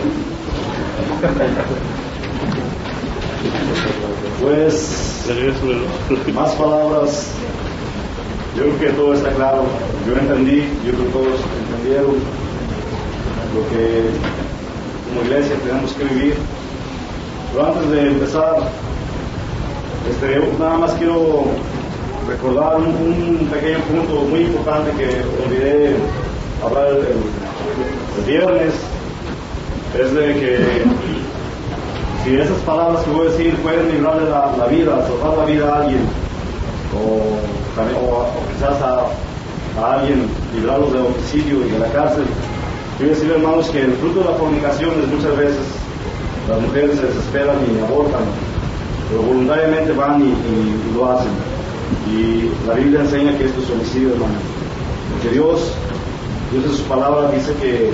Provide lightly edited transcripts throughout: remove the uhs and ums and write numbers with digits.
Pues, más palabras. Yo creo que todo está claro. Yo entendí, yo creo que todos entendieron lo que como iglesia tenemos que vivir. Pero antes de empezar, nada más quiero recordar un pequeño punto muy importante que olvidé hablar el viernes. Es de que si esas palabras que voy a decir pueden librarle la vida, salvar la vida a alguien, o quizás a alguien librarlos de homicidio y de la cárcel, quiero decir, hermanos, que el fruto de la fornicación es muchas veces las mujeres se desesperan y abortan, pero voluntariamente van y lo hacen. Y la Biblia enseña que esto es homicidio, hermano, porque Dios en sus palabras dice que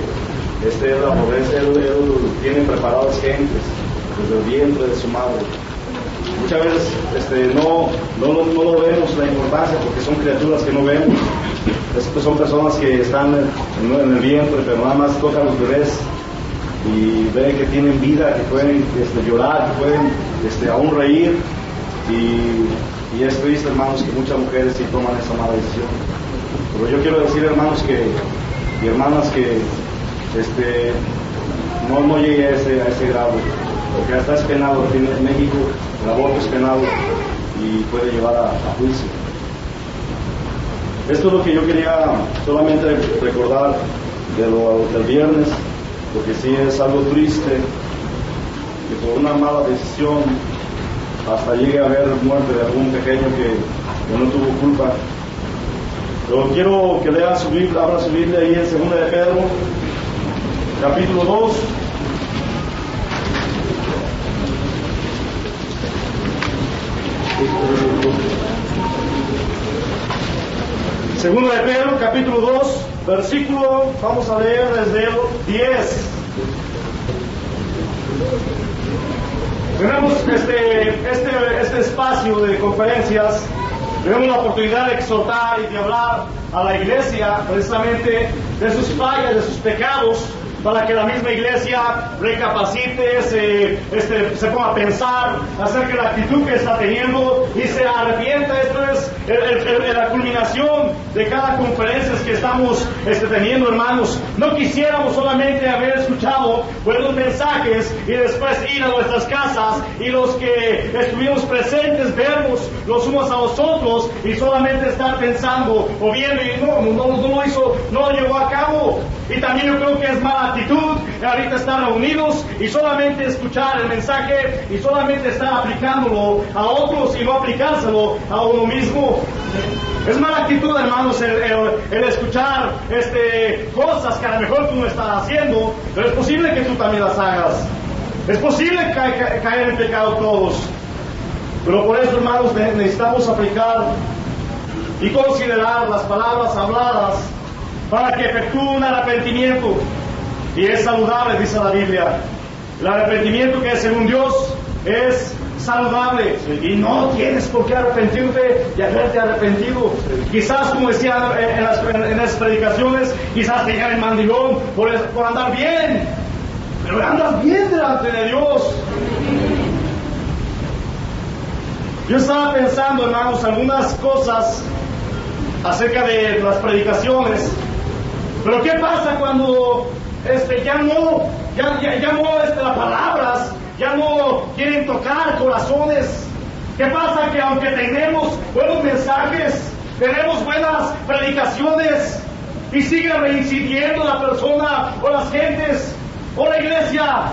Él tiene preparadas gentes desde el vientre de su madre. Muchas veces no lo vemos la importancia porque son criaturas que no vemos. Son personas que están en el vientre, pero nada más tocan los bebés y ven que tienen vida, que pueden llorar, que pueden aún reír. Y es triste, hermanos, que muchas mujeres sí toman esa mala decisión. Pero yo quiero decir, hermanos y hermanas, que no llegue a ese grado, porque hasta es penado. Aquí en México el aborto es penado y puede llevar a juicio. Esto es lo que yo quería solamente recordar del viernes, porque sí es algo triste que por una mala decisión hasta llegue a haber muerte de algún pequeño que no tuvo culpa. Pero quiero que lean su Biblia, abra su Biblia ahí en 2 de Pedro, capítulo 2. Segundo de Pedro, capítulo 2, versículo, vamos a leer desde el 10. Tenemos este espacio de conferencias, tenemos la oportunidad de exhortar y de hablar a la iglesia precisamente de sus fallas, de sus pecados, para que la misma iglesia recapacite, se ponga a pensar acerca de la actitud que está teniendo y se arrepienta. Esto es la culminación de cada conferencia que estamos teniendo, hermanos. No quisiéramos solamente haber escuchado buenos mensajes y después ir a nuestras casas y los que estuvimos presentes vernos los unos a los otros y solamente estar pensando o viendo y no lo hizo, no lo llevó a cabo. Y también yo creo que es mala actitud ahorita estar reunidos y solamente escuchar el mensaje y solamente estar aplicándolo a otros y no aplicárselo a uno mismo. Es mala actitud, hermanos, el escuchar cosas que a lo mejor tú no estás haciendo, pero es posible que tú también las hagas. Es posible caer en pecado todos. Pero por eso, hermanos, necesitamos aplicar y considerar las palabras habladas para que efectúe un arrepentimiento. Y es saludable, dice la Biblia. El arrepentimiento que según Dios es saludable. Y no tienes por qué arrepentirte de haberte arrepentido. Quizás, como decía en las predicaciones, quizás te llamen mandilón por andar bien. Pero andas bien delante de Dios. Yo estaba pensando, hermanos, algunas cosas acerca de las predicaciones. Pero ¿qué pasa cuando ya no las palabras ya no quieren tocar corazones? ¿Qué pasa? Que aunque tenemos buenos mensajes, tenemos buenas predicaciones y sigue reincidiendo la persona o las gentes o la iglesia,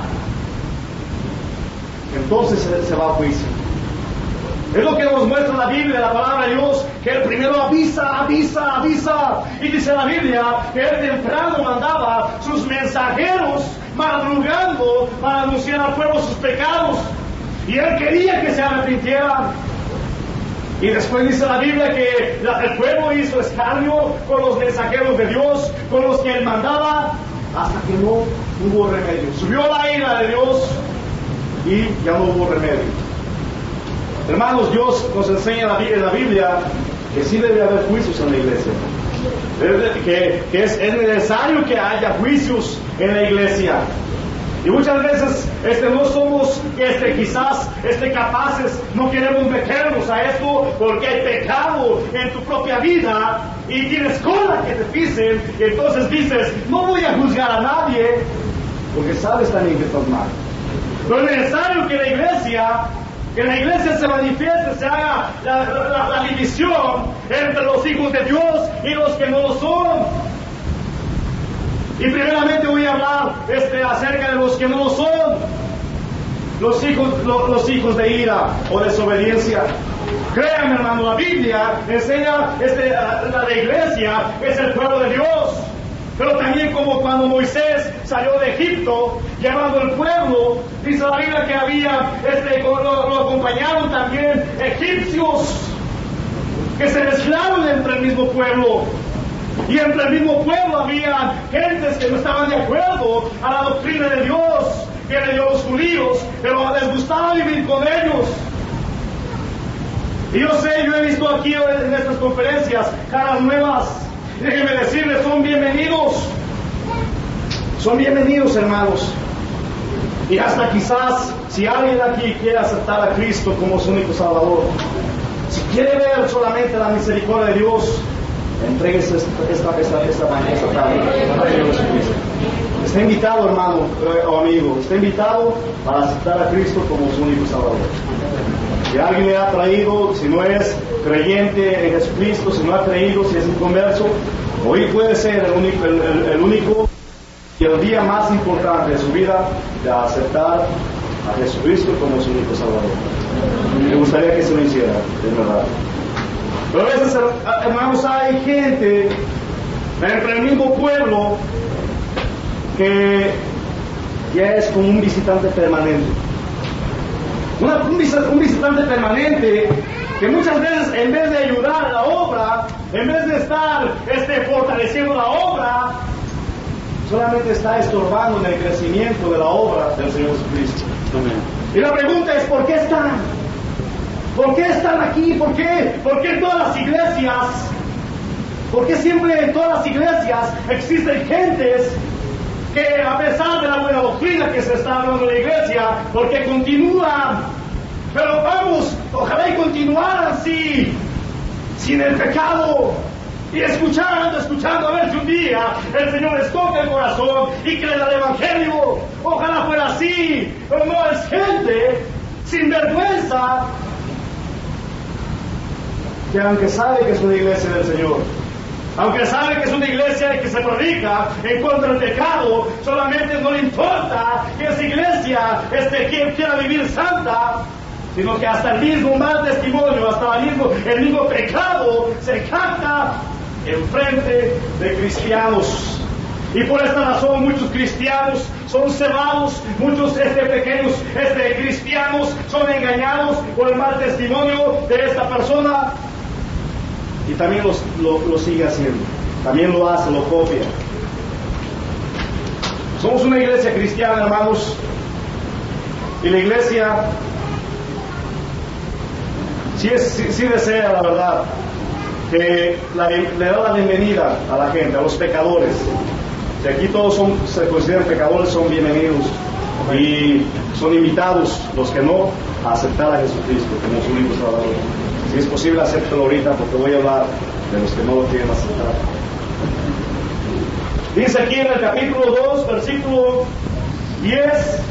entonces se va a juicio. Es lo que nos muestra la Biblia, la palabra de Dios, que Él primero avisa. Y dice la Biblia que Él temprano mandaba sus mensajeros madrugando para anunciar al pueblo sus pecados. Y Él quería que se arrepintieran. Y después dice la Biblia que el pueblo hizo escarnio con los mensajeros de Dios, con los que Él mandaba, hasta que no hubo remedio. Subió la ira de Dios y ya no hubo remedio. Hermanos, Dios nos enseña en la Biblia que sí debe haber juicios en la iglesia. Que es necesario que haya juicios en la iglesia. Y muchas veces no somos quizás capaces, no queremos meternos a esto porque hay pecado en tu propia vida y tienes cola que te pisen, y entonces dices, no voy a juzgar a nadie porque sabes también que estás mal. Pero es necesario que la iglesia se manifieste, se haga la división entre los hijos de Dios y los que no lo son. Y primeramente voy a hablar acerca de los que no lo son, los hijos de ira o desobediencia. Créanme, hermano, la Biblia enseña la iglesia es el pueblo de Dios. Pero también como cuando Moisés salió de Egipto, llevando el pueblo, dice la Biblia que había, lo acompañaron también egipcios que se mezclaron entre el mismo pueblo. Y entre el mismo pueblo había gentes que no estaban de acuerdo a la doctrina de Dios, que le dio a los judíos, pero les gustaba vivir con ellos. Y yo he visto aquí en estas conferencias caras nuevas. Déjenme decirles, son bienvenidos. Son bienvenidos, hermanos. Y hasta quizás, si alguien aquí quiere aceptar a Cristo como su único Salvador, si quiere ver solamente la misericordia de Dios, entréguese esta tarde al Señor Jesucristo. Está invitado, hermano o amigo, está invitado para aceptar a Cristo como su único Salvador. Si alguien le ha traído, si no es creyente en Jesucristo, si no ha creído, si es inconverso, hoy puede ser el único y el día más importante de su vida de aceptar a Jesucristo como su único Salvador. Me gustaría que se lo hiciera, es verdad. Pero a veces, hermanos, hay gente entre el mismo pueblo que ya es como un visitante permanente. Un visitante permanente que muchas veces, en vez de ayudar a la obra, en vez de estar fortaleciendo la obra, solamente está estorbando en el crecimiento de la obra del Señor Jesucristo. Y la pregunta es, ¿por qué están? ¿Por qué están aquí? ¿Por qué en todas las iglesias? ¿Por qué siempre en todas las iglesias existen gentes que, a pesar de la buena doctrina que se está hablando en la iglesia, porque continúan? Pero vamos, ojalá y continuaran así, sin el pecado, y escuchando, a ver si un día el Señor les toca el corazón y creen al Evangelio. Ojalá fuera así, pero no, es gente sin vergüenza, que aunque sabe que es una iglesia del Señor, aunque sabe que es una iglesia que se predica en contra del pecado, solamente no le importa que esa iglesia quiera vivir santa, sino que hasta el mismo mal testimonio, hasta el mismo pecado se capta en frente de cristianos. Y por esta razón muchos cristianos son cebados, muchos pequeños cristianos son engañados por el mal testimonio de esta persona. Y también lo sigue haciendo, también lo hace, lo copia. Somos una iglesia cristiana, hermanos, y la iglesia sí desea, la verdad, que le da la bienvenida a la gente, a los pecadores. Si aquí todos se consideran pecadores, son bienvenidos y son invitados, los que no, a aceptar a Jesucristo como su único Salvador. Si es posible, acéptalo ahorita, porque voy a hablar de los que no lo quieren aceptar. Dice aquí en el capítulo 2, versículo 10: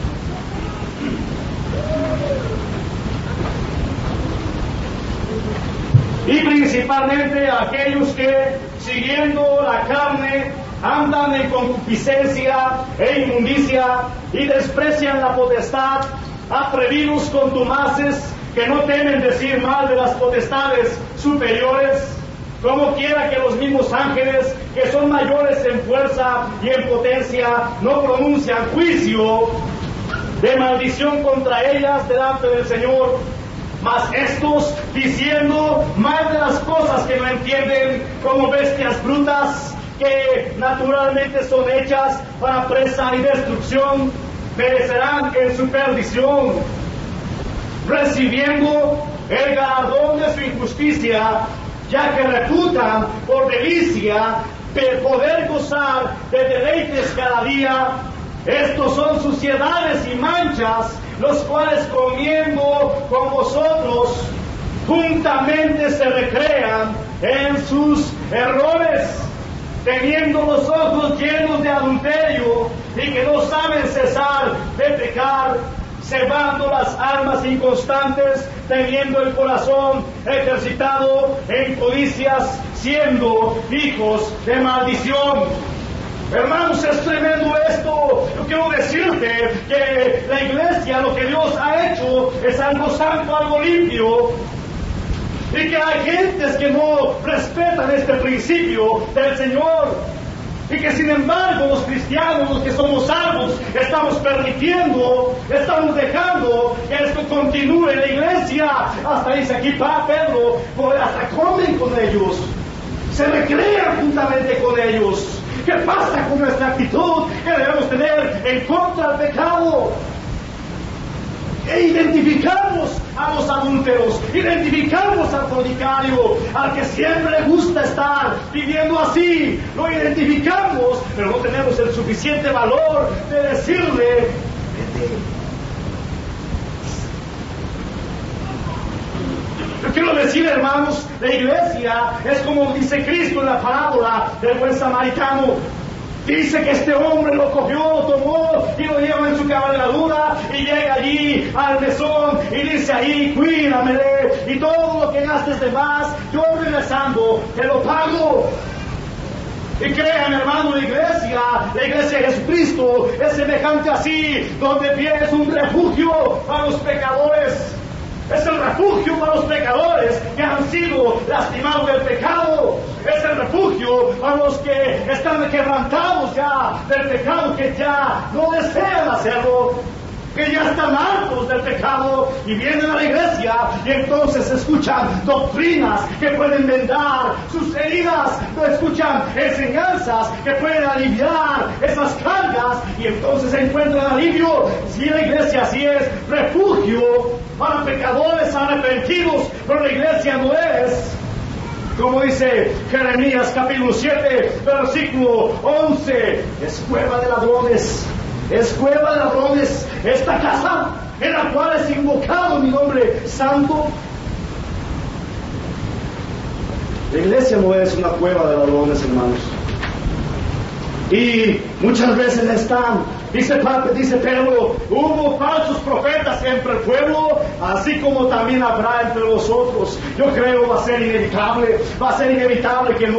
y principalmente aquellos que, siguiendo la carne, andan en concupiscencia e inmundicia y desprecian la potestad, atrevidos contumaces, que no temen decir mal de las potestades superiores, como quiera que los mismos ángeles, que son mayores en fuerza y en potencia, no pronuncian juicio de maldición contra ellas delante del Señor. Mas estos, diciendo más de las cosas que no entienden, como bestias brutas, que naturalmente son hechas para presa y destrucción, perecerán en su perdición, recibiendo el galardón de su injusticia, ya que reputan por delicia de poder gozar de deleites cada día estos son suciedades y manchas, los cuales comiendo con vosotros juntamente se recrean en sus errores, teniendo los ojos llenos de adulterio y que no saben cesar de pecar, cebando las almas inconstantes, teniendo el corazón ejercitado en codicias, siendo hijos de maldición. Hermanos, es tremendo esto. Yo quiero decirte que la iglesia, lo que Dios ha hecho, es algo santo, algo limpio. Y que hay gentes que no respetan este principio del Señor. Y que sin embargo los cristianos, los que somos salvos, estamos permitiendo, estamos dejando que esto continúe en la iglesia. Hasta dice aquí Pedro, hasta comen con ellos, se recrean juntamente con ellos. ¿Qué pasa con nuestra actitud que debemos tener en contra del pecado? E identificamos a los adúlteros, identificamos al fornicario, al que siempre le gusta estar viviendo así, lo identificamos, pero no tenemos el suficiente valor de decirle: vete. Yo quiero decir, hermanos, la iglesia es como dice Cristo en la parábola del buen samaritano. Dice que este hombre lo cogió, lo tomó y lo lleva en su cabalgadura y llega allí al mesón y dice ahí: cuídame, y todo lo que gastes de más, yo regresando te lo pago. Y crean, hermano, la iglesia de Jesucristo es semejante así, donde es un refugio para los pecadores. Es el refugio para los pecadores que han sido lastimados del pecado. Es el refugio para los que están quebrantados ya del pecado, que ya no desean hacerlo, que ya están hartos del pecado y vienen a la iglesia y entonces escuchan doctrinas que pueden vendar sus heridas, escuchan enseñanzas que pueden aliviar esas cargas y entonces encuentran alivio. Si la iglesia así es refugio para pecadores arrepentidos, pero la iglesia no es, como dice Jeremías capítulo 7 versículo 11, es cueva de ladrones. Es cueva de ladrones esta casa en la cual es invocado mi nombre santo. La iglesia no es una cueva de ladrones, hermanos. Y muchas veces están, dice Pedro, hubo falsos profetas entre el pueblo, así como también habrá entre vosotros. Yo creo va a ser inevitable que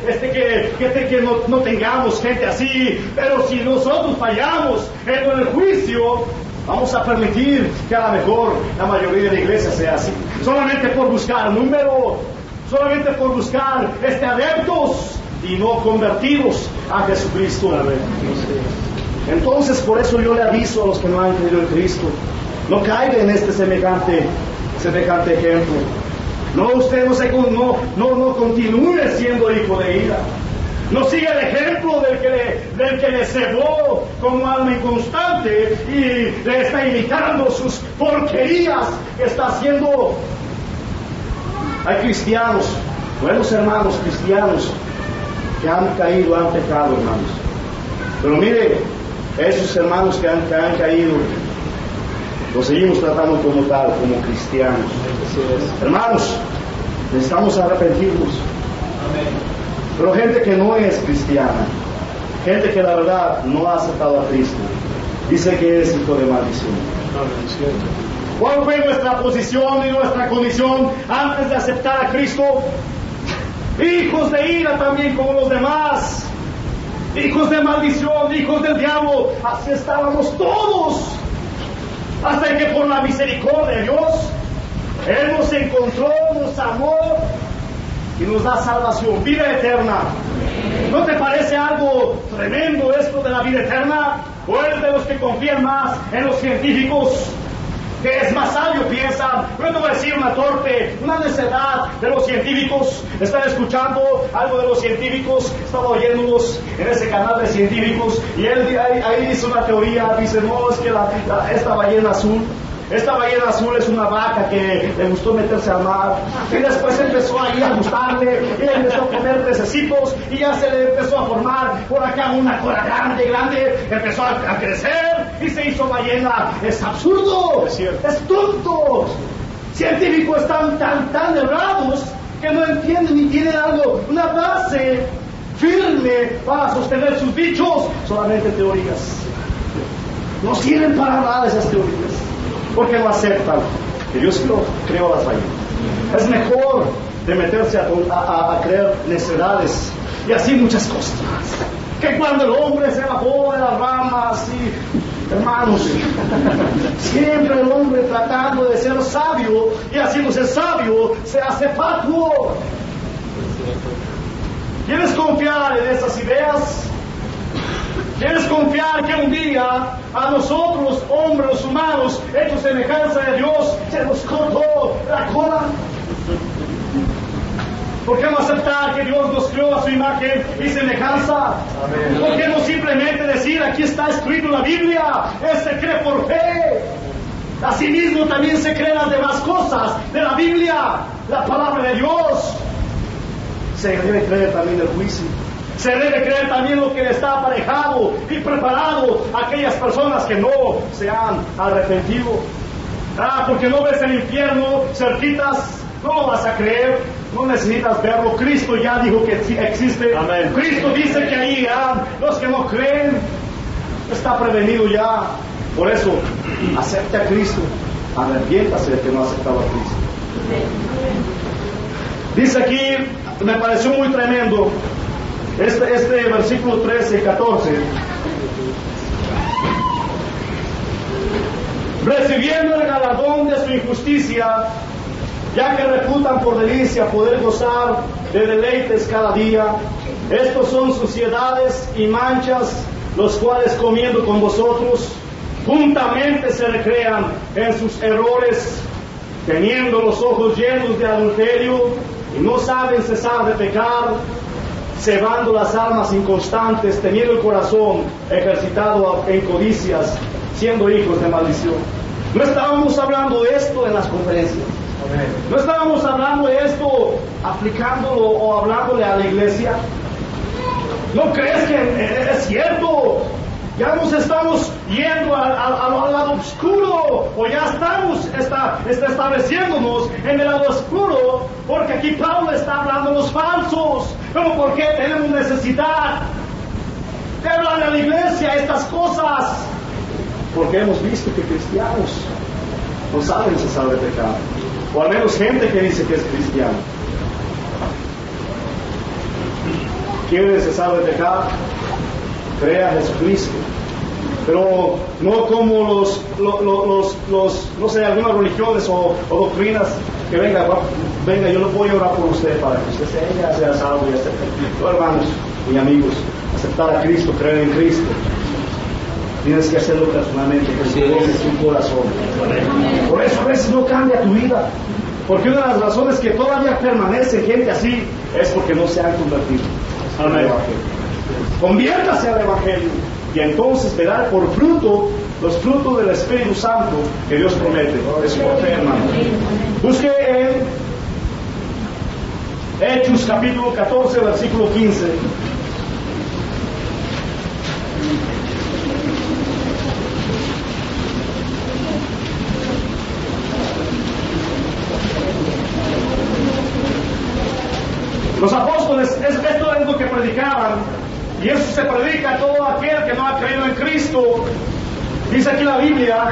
no tengamos gente así, pero si nosotros fallamos en el juicio, vamos a permitir que a lo mejor la mayoría de la iglesia sea así, solamente por buscar número, solamente por buscar adeptos y no convertidos a Jesucristo. Entonces, por eso yo le aviso a los que no han creído en Cristo: no caigan en semejante ejemplo. No, usted no continúe siendo hijo de ira. No siga el ejemplo del que le cebó como alma inconstante y le está imitando sus porquerías que está haciendo. Hay cristianos, buenos hermanos cristianos, que han caído, han pecado, hermanos. Pero mire, esos hermanos que han caído, los seguimos tratando como tal, como cristianos. Hermanos, necesitamos arrepentirnos. Amén. Pero gente que no es cristiana, gente que la verdad no ha aceptado a Cristo, dice que es hijo de maldición. ¿Cuál fue nuestra posición y nuestra condición antes de aceptar a Cristo? Hijos de ira también como los demás, hijos de maldición, hijos del diablo. Así estábamos todos, hasta que por la misericordia de Dios Él nos encontró, nos amó y nos da salvación, vida eterna. ¿No te parece algo tremendo esto de la vida eterna? ¿O eres de los que confían más en los científicos, que es más sabio, piensan? No te voy a decir una necedad de los científicos. Están escuchando algo de los científicos, estaba oyéndolos en ese canal de científicos, y él ahí dice una teoría, dice: no, es que esta ballena azul esta ballena azul es una vaca que le gustó meterse al mar, y después empezó ahí a gustarle, y le empezó a poner pececitos, y ya se le empezó a formar por acá una cola grande, empezó a crecer, y se hizo ballena. Es absurdo, es tonto. Científicos están tan errados que no entienden ni tienen una base firme para sostener sus dichos, solamente teorías. No sirven para nada esas teorías, porque no aceptan que Dios creó las ballenas. Es mejor de meterse a creer necedades y así muchas cosas más, que cuando el hombre se bajó de las ramas y, hermanos, siempre el hombre tratando de ser sabio y haciéndose sabio se hace fatuo. ¿Quieres confiar en esas ideas? ¿Quieres confiar que un día a nosotros, hombres humanos, hechos semejanza de Dios, se nos cortó la cola? ¿Por qué no aceptar que Dios nos creó a su imagen y semejanza? Amén. ¿Por qué no simplemente decir, aquí está escrito en la Biblia, Él se cree por fe? Asimismo también se creen las demás cosas de la Biblia, la palabra de Dios. Se debe creer también el juicio. Se debe creer también lo que está aparejado y preparado a aquellas personas que no se han arrepentido. Porque no ves el infierno cerquitas, no lo vas a creer, no necesitas verlo. Cristo ya dijo que existe. Amén. Cristo dice que ahí los que no creen, está prevenido ya. Por eso, acepte a Cristo, arrepiéntase de que no ha aceptado a Cristo. Dice aquí, me pareció muy tremendo, este versículo 13 y 14. Recibiendo el galardón de su injusticia, ya que reputan por delicia poder gozar de deleites cada día. Estos son suciedades y manchas, los cuales comiendo con vosotros, juntamente se recrean en sus errores, teniendo los ojos llenos de adulterio, y no saben cesar de pecar, cebando las almas inconstantes, teniendo el corazón ejercitado en codicias, siendo hijos de maldición. No estábamos hablando de esto en las conferencias. No estábamos hablando de esto aplicándolo o hablándole a la iglesia. ¿No crees que es cierto? Ya nos estamos yendo al lado oscuro, o ya estamos estableciéndonos en el lado oscuro, porque aquí Pablo está hablando de los falsos. Pero ¿por qué tenemos necesidad de hablar a la iglesia estas cosas? Porque hemos visto que cristianos no saben cesar de pecar, o al menos gente que dice que es cristiano. ¿Quiere cesar de pecar? Crea a Jesucristo, pero no como los no sé, algunas religiones o doctrinas que venga, yo no puedo orar por usted para que usted sea salvo y acepte. No, hermanos y amigos, aceptar a Cristo, creer en Cristo, tienes que hacerlo personalmente, en tu corazón. Por eso a veces no cambia tu vida, porque una de las razones que todavía permanece gente así es porque no se han convertido. Amén. Conviértase al Evangelio y entonces verá por fruto los frutos del Espíritu Santo que Dios promete. Es por fe, hermano. Busque en Hechos capítulo 14, versículo 15. Los apóstoles, esto es lo que predicaban, y eso se predica a todo aquel que no ha creído en Cristo. Dice aquí la Biblia,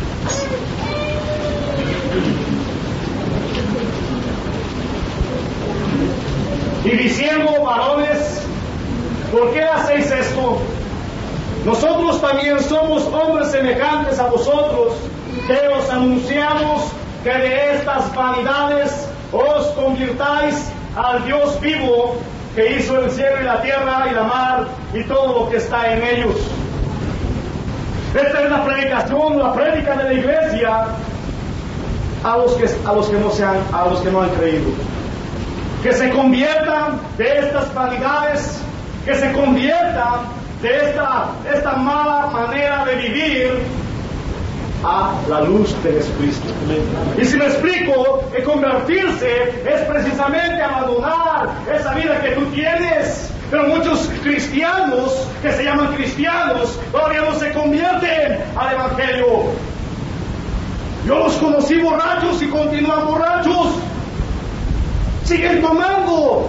y diciendo, varones, ¿por qué hacéis esto? Nosotros también somos hombres semejantes a vosotros, que os anunciamos que de estas vanidades os convirtáis al Dios vivo, que hizo el cielo y la tierra y la mar y todo lo que está en ellos. Esta es la predicación, la prédica de la iglesia a los que no han creído. Que se conviertan de estas vanidades, que se conviertan de esta mala manera de vivir a la luz de Jesucristo. Y si me explico, que convertirse es precisamente abandonar esa vida que tú tienes. Pero muchos cristianos que se llaman cristianos todavía no se convierten al Evangelio. Yo los conocí borrachos y continúan borrachos. Siguen tomando.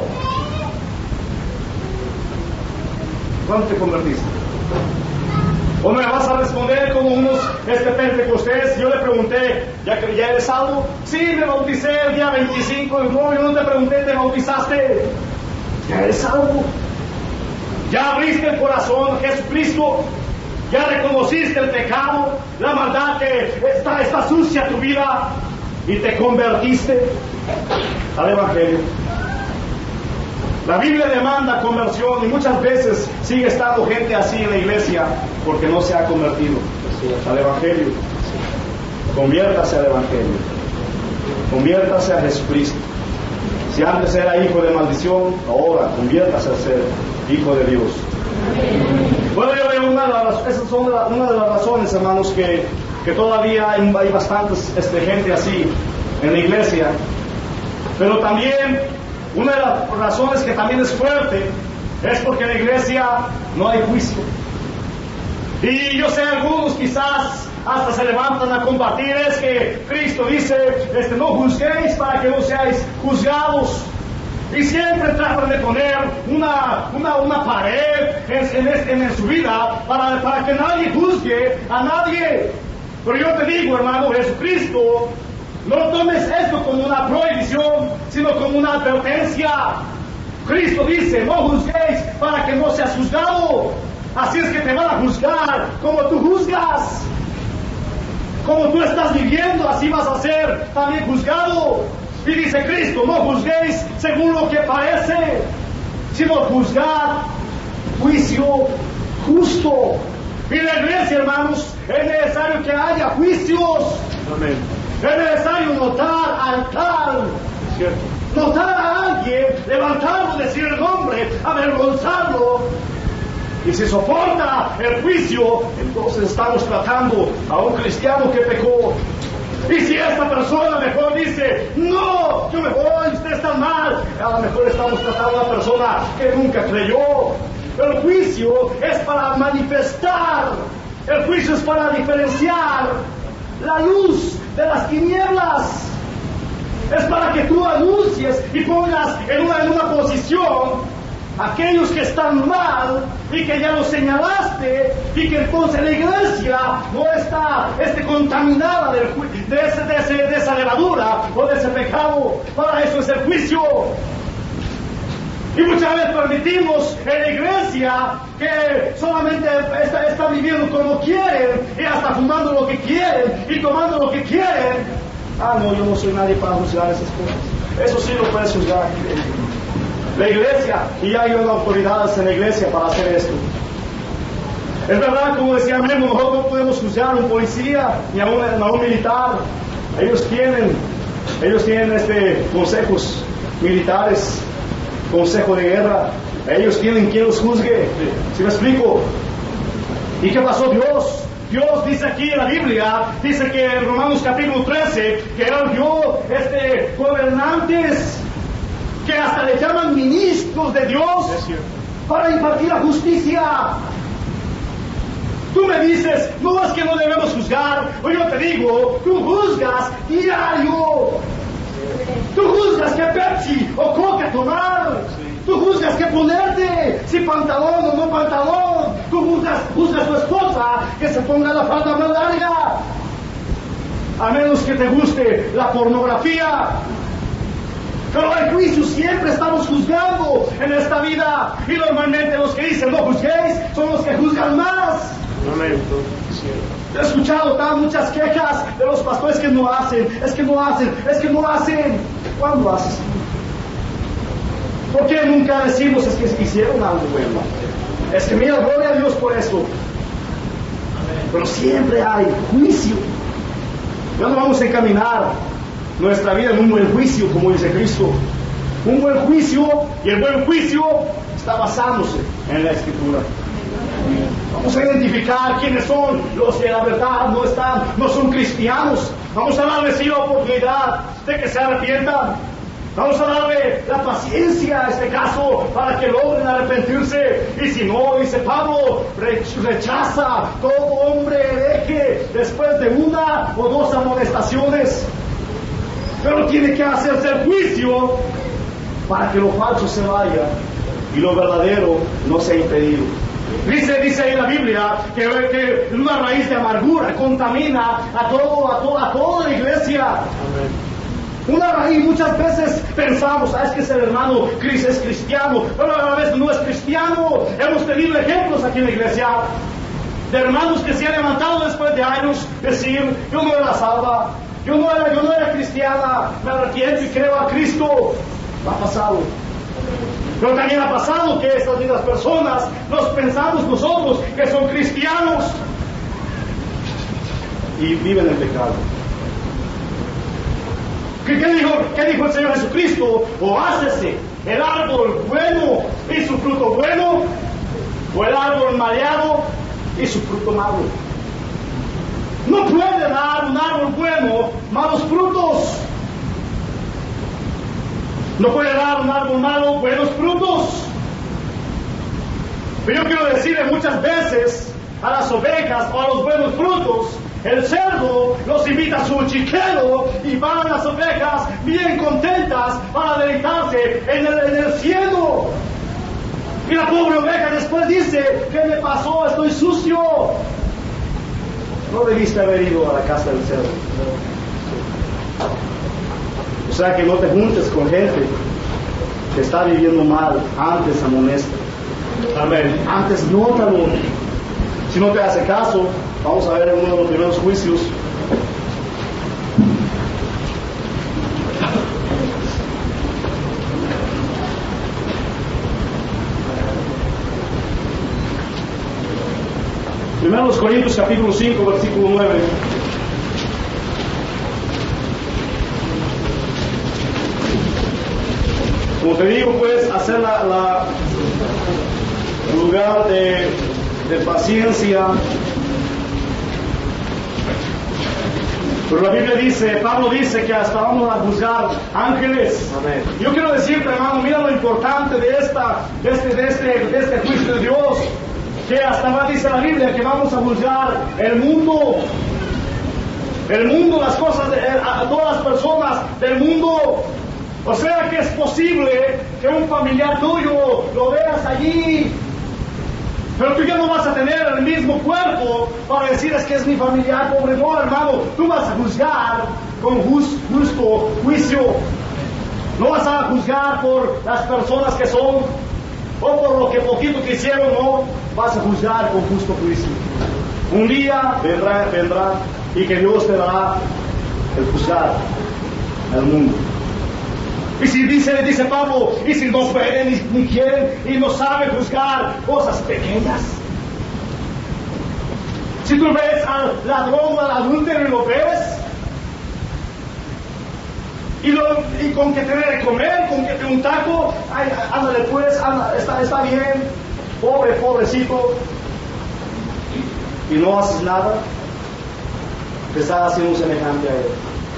¿Cuándo te convertiste? ¿O me vas a responder como unos pentecostés? Yo le pregunté, ¿ya eres salvo? Sí, me bauticé el día 25. No, yo no te pregunté, ¿te bautizaste? ¿Ya eres salvo? ¿Ya abriste el corazón a Jesucristo? ¿Ya reconociste el pecado, la maldad que está sucia tu vida y te convertiste al Evangelio? La Biblia demanda conversión y muchas veces sigue estando gente así en la iglesia porque no se ha convertido al Evangelio. Conviértase al Evangelio. Conviértase a Jesucristo. Si antes era hijo de maldición, ahora conviértase a ser hijo de Dios. Bueno, yo veo esas son una de las razones, hermanos, que todavía hay bastantes gente así en la iglesia. Pero también, una de las razones que también es fuerte, es porque en la iglesia no hay juicio. Y yo sé, algunos quizás hasta se levantan a combatir, es que Cristo dice, no juzguéis para que no seáis juzgados. Y siempre tratan de poner una pared en su vida para que nadie juzgue a nadie. Pero yo te digo, hermano, Jesucristo, no tomes esto como una prohibición, sino como una advertencia. Cristo dice, no juzguéis para que no seas juzgado. Así es que te van a juzgar como tú juzgas. Como tú estás viviendo, así vas a ser también juzgado. Y dice Cristo, no juzguéis según lo que parece, sino juzgad juicio justo. Y en la iglesia, hermanos, es necesario que haya juicios. Amén. Es necesario notar al tal, notar a alguien, levantarlo, decir el nombre, avergonzarlo. Y si soporta el juicio, entonces estamos tratando a un cristiano que pecó. Y si esta persona mejor dice, no, yo me voy, usted está mal, a lo mejor estamos tratando a una persona que nunca creyó. El juicio es para manifestar, el juicio es para diferenciar la luz de las tinieblas. Es para que tú anuncies y pongas en una posición aquellos que están mal y que ya los señalaste, y que entonces la iglesia no está contaminada de esa levadura o de ese pecado. Para eso es el juicio. Y muchas veces permitimos en la iglesia que solamente está viviendo como quieren, y hasta fumando lo que quieren y tomando lo que quieren. No, yo no soy nadie para juzgar esas cosas. Eso sí lo puedes juzgar la iglesia, y hay autoridades en la iglesia para hacer esto. Es verdad, como decía Memo, nosotros no podemos juzgar a un policía ni a un militar. Ellos tienen consejos militares, consejo de guerra. Ellos tienen quien los juzgue. ¿Sí me explico? ¿Y qué pasó Dios? Dios dice aquí en la Biblia, dice que en Romanos capítulo 13, que Él dio gobernantes que hasta le llaman ministros de Dios para impartir la justicia. Tú me dices, no, es que no debemos juzgar. O yo te digo, tú juzgas diario. Tú juzgas qué Pepsi o Coca tomar. Tú juzgas qué ponerte, si pantalón o no pantalón. Tú juzgas a tu esposa que se ponga la falda más larga. A menos que te guste la pornografía. Pero hay juicio, siempre estamos juzgando en esta vida. Y normalmente los que dicen no juzguéis son los que juzgan más. He escuchado muchas quejas de los pastores que no hacen, es que no hacen. ¿Cuándo haces? ¿Por qué nunca decimos es que hicieron algo bueno? Es que mira, gloria a Dios por esto. Pero siempre hay juicio. Ya no vamos a encaminar nuestra vida en un buen juicio, como dice Cristo. Un buen juicio, y el buen juicio está basándose en la Escritura. Vamos a identificar quiénes son los que la verdad no son cristianos. Vamos a darles la oportunidad de que se arrepientan. Vamos a darle la paciencia a este caso para que logren arrepentirse. Y si no, dice Pablo, rechaza todo hombre hereje después de 1 o 2 amonestaciones. Pero tiene que hacerse el juicio para que lo falso se vaya y lo verdadero no sea impedido. Dice ahí la Biblia que una raíz de amargura contamina a toda la iglesia. Amén. Una raíz, muchas veces pensamos, es que ese hermano Cris es cristiano, pero a la vez no es cristiano. Hemos tenido ejemplos aquí en la iglesia de hermanos que se han levantado después de años decir, yo no era salva, yo no era cristiana, me arrepiento y creo a Cristo. Ha pasado. Pero también ha pasado que estas mismas personas nos pensamos nosotros que son cristianos y viven en pecado. ¿Qué dijo el Señor Jesucristo? O hácese el árbol bueno y su fruto bueno, o el árbol maleado y su fruto malo. No puede dar un árbol bueno malos frutos. No puede dar un árbol malo buenos frutos. Pero yo quiero decirle muchas veces a las ovejas o a los buenos frutos, el cerdo los invita a su chiquero y van las ovejas bien contentas para deleitarse en el cielo. Y la pobre oveja después dice, ¿qué me pasó? Estoy sucio. No debiste haber ido a la casa del cerdo. O sea que no te juntes con gente que está viviendo mal. Antes amonesta. Amén. Antes nótalo. Si no te hace caso, vamos a ver en uno de los primeros juicios. Primero los Corintios capítulo 5, versículo 9. Como te digo, puedes hacer lugar de paciencia. Pero la Biblia dice, Pablo dice que hasta vamos a juzgar ángeles. Amén. Yo quiero decirte, hermano, mira lo importante de este juicio de Dios, que hasta más dice la Biblia que vamos a juzgar el mundo, las cosas, a todas las personas del mundo. O sea que es posible que un familiar tuyo lo veas allí, pero tú ya no vas a tener el mismo cuerpo para decir es que es mi familiar, pobre. No, hermano, tú vas a juzgar con justo juicio. No vas a juzgar por las personas que son o por lo que poquito que hicieron, no. Vas a juzgar con justo juicio. Un día vendrá y que Dios te dará el juzgar al mundo. Y si dice Pablo, y si no pueden ni quieren y no saben juzgar cosas pequeñas. Si tú ves al ladrón o al adúltero y lo ves, y con que te dé de comer, con que te dé un taco, ándale pues, está bien, pobrecito, y no haces nada, te estás haciendo semejante a él.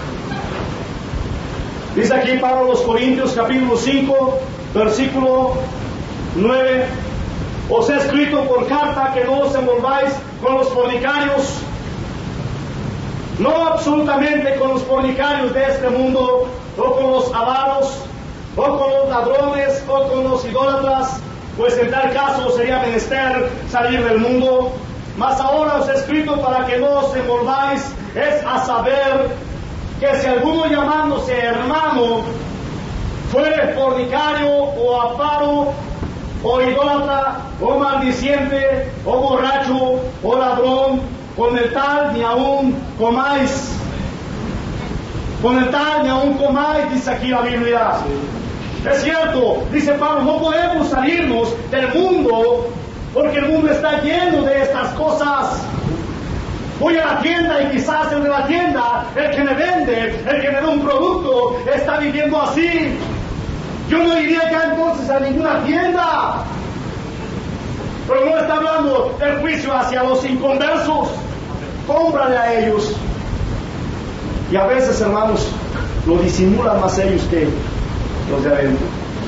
Dice aquí Pablo a los Corintios capítulo 5 versículo 9: os he escrito por carta que no os envolváis con los fornicarios, no absolutamente con los fornicarios de este mundo, o con los avaros, o con los ladrones, o con los idólatras, pues en tal caso sería menester salir del mundo. Mas ahora os he escrito para que no os envolváis, es a saber que si alguno llamándose hermano fuere fornicario o avaro o idólatra o maldiciente o borracho o ladrón, con el tal ni aún comáis. Con el tal ni aún comáis, dice aquí la Biblia. Sí. Es cierto, dice Pablo, no podemos salirnos del mundo porque el mundo está lleno de estas cosas. Voy a la tienda y quizás el de la tienda, el que me vende, el que me da un producto, está viviendo así. Yo no iría ya entonces a ninguna tienda. Pero no está hablando del juicio hacia los inconversos. Cómprale a ellos. Y a veces, hermanos, lo disimulan más ellos que los de adentro.